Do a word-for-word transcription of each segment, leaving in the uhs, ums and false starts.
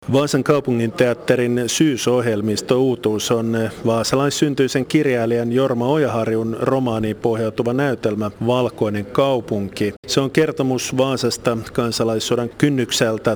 Vaasan kaupunginteatterin syysohjelmisto uutuus on vaasalaissyntyisen kirjailijan Jorma Ojaharjun romaaniin pohjautuva näytelmä Valkoinen kaupunki. Se on kertomus Vaasasta kansalaissodan kynnykseltä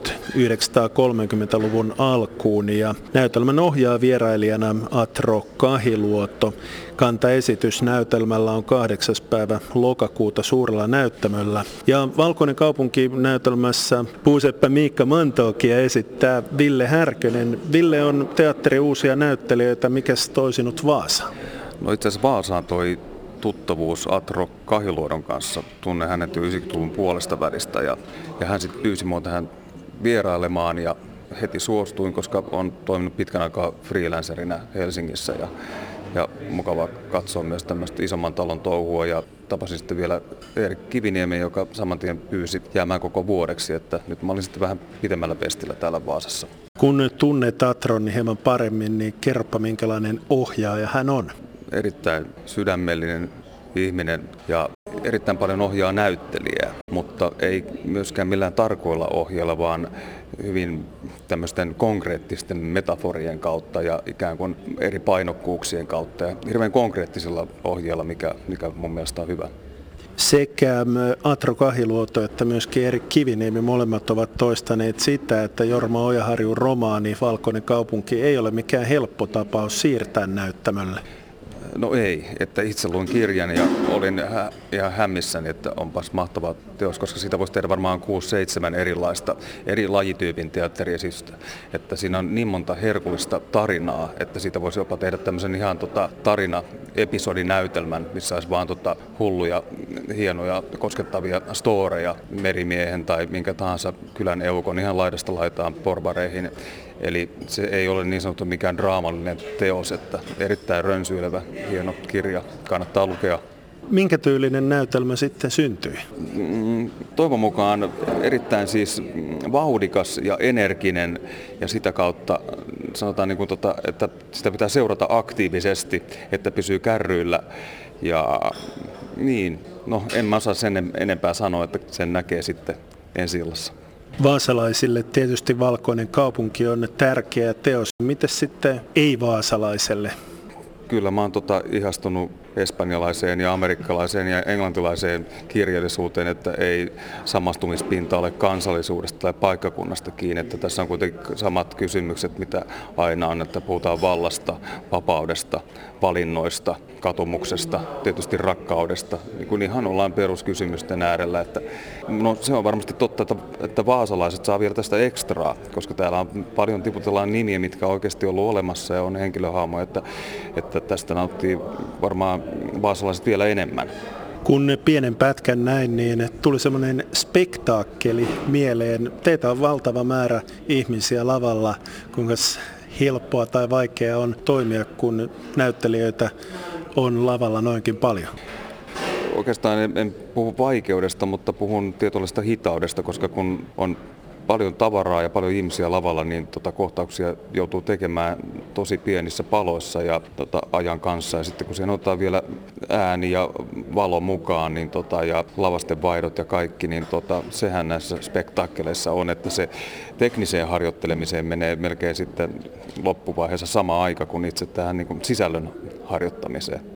tuhatyhdeksänsataakolmekymmentäluvun alkuun ja näytelmän ohjaa vierailijana Atro Kahiluoto. Kantaesitys näytelmällä on kahdeksas päivä lokakuuta suurella näyttämöllä. Ja Valkoinen kaupunki -näytelmässä puuseppä Miikka Mantookia esittää Ville Härkönen. Ville on teatterin uusia näyttelijöitä. Mikäs toi sinut Vaasaan? No itse asiassa Vaasaan toi tuttavuus Atro Kahiluodon kanssa. Tunnen hänet jo yhdeksänkymmentäluvun puolesta välistä ja, ja hän sitten pyysi minua tähän vierailemaan ja heti suostuin, koska olen toiminut pitkän aikaa freelancerina Helsingissä ja Ja mukava katsoa myös tämmöistä isomman talon touhua ja tapasin sitten vielä Erik Kiviniemen, joka saman tien pyysi jäämään koko vuodeksi, että nyt mä olin sitten vähän pitemmällä pestillä täällä Vaasassa. Kun tunnet Atron niin hieman paremmin, niin kerropa minkälainen ohjaaja hän on? Erittäin sydämellinen ihminen ja erittäin paljon ohjaa näyttelijää, mutta ei myöskään millään tarkoilla ohjeilla, vaan hyvin tämmöisten konkreettisten metaforien kautta ja ikään kuin eri painokkuuksien kautta ja hirveän konkreettisilla ohjeilla, mikä, mikä mun mielestä on hyvä. Sekä Atro Kahiluoto että myöskin Erik Kiviniemi molemmat ovat toistaneet sitä, että Jorma Ojaharjun romaani Valkoinen kaupunki ei ole mikään helppo tapaus siirtää näyttämölle. No ei, että itse luin kirjan ja olin hä- ihan hämmissäni, että onpas mahtava teos, koska siitä voisi tehdä varmaan kuusi seitsemän erilaista, eri lajityypin teatteriesitystä. Että siinä on niin monta herkullista tarinaa, että siitä voisi jopa tehdä tämmöisen ihan tota, tarina-episodinäytelmän, missä olisi vaan tota, hulluja, hienoja, koskettavia storeja merimiehen tai minkä tahansa kylän eukon ihan laidasta laitaan porbareihin. Eli se ei ole niin sanottu mikään draamallinen teos, että erittäin rönsyilevä, hieno kirja, kannattaa lukea. Minkä tyylinen näytelmä sitten syntyi? Toivon mukaan erittäin siis vauhdikas ja energinen ja sitä kautta sanotaan, niin kuin tota, että sitä pitää seurata aktiivisesti, että pysyy kärryillä. Ja niin, no en mä osaa sen enempää sanoa, että sen näkee sitten ensi illassa. Vaasalaisille tietysti Valkoinen kaupunki on tärkeä teos. Mites sitten ei-vaasalaiselle? Kyllä mä oon tota ihastunut espanjalaiseen ja amerikkalaiseen ja englantilaiseen kirjallisuuteen, että ei samastumispinta ole kansallisuudesta tai paikkakunnasta kiinni. Että tässä on kuitenkin samat kysymykset, mitä aina on, että puhutaan vallasta, vapaudesta, valinnoista, katumuksesta, tietysti rakkaudesta. Niin kuin ihan ollaan peruskysymysten äärellä. Että, no, se on varmasti totta, että, että vaasalaiset saa vielä tästä ekstraa, koska täällä on paljon tiputellaan nimiä, mitkä on oikeasti ollut olemassa ja on henkilöhahmoja, että, että tästä nauttii varmaan vaasalaiset vielä enemmän. Kun pienen pätkän näin, niin tuli semmoinen spektaakkeli mieleen. Teitä on valtava määrä ihmisiä lavalla. Kuinka helppoa tai vaikeaa on toimia, kun näyttelijöitä on lavalla noinkin paljon? Oikeastaan en, en puhu vaikeudesta, mutta puhun tietynlaista hitaudesta, koska kun on paljon tavaraa ja paljon ihmisiä lavalla, niin tota, kohtauksia joutuu tekemään tosi pienissä paloissa ja tota, ajan kanssa. Ja sitten kun siihen otetaan vielä ääni ja valo mukaan niin, tota, ja lavasten vaihdot ja kaikki, niin tota, sehän näissä spektaakkeleissa on, että se tekniseen harjoittelemiseen menee melkein sitten loppuvaiheessa sama aika kuin itse tähän niin kuin sisällön harjoittamiseen.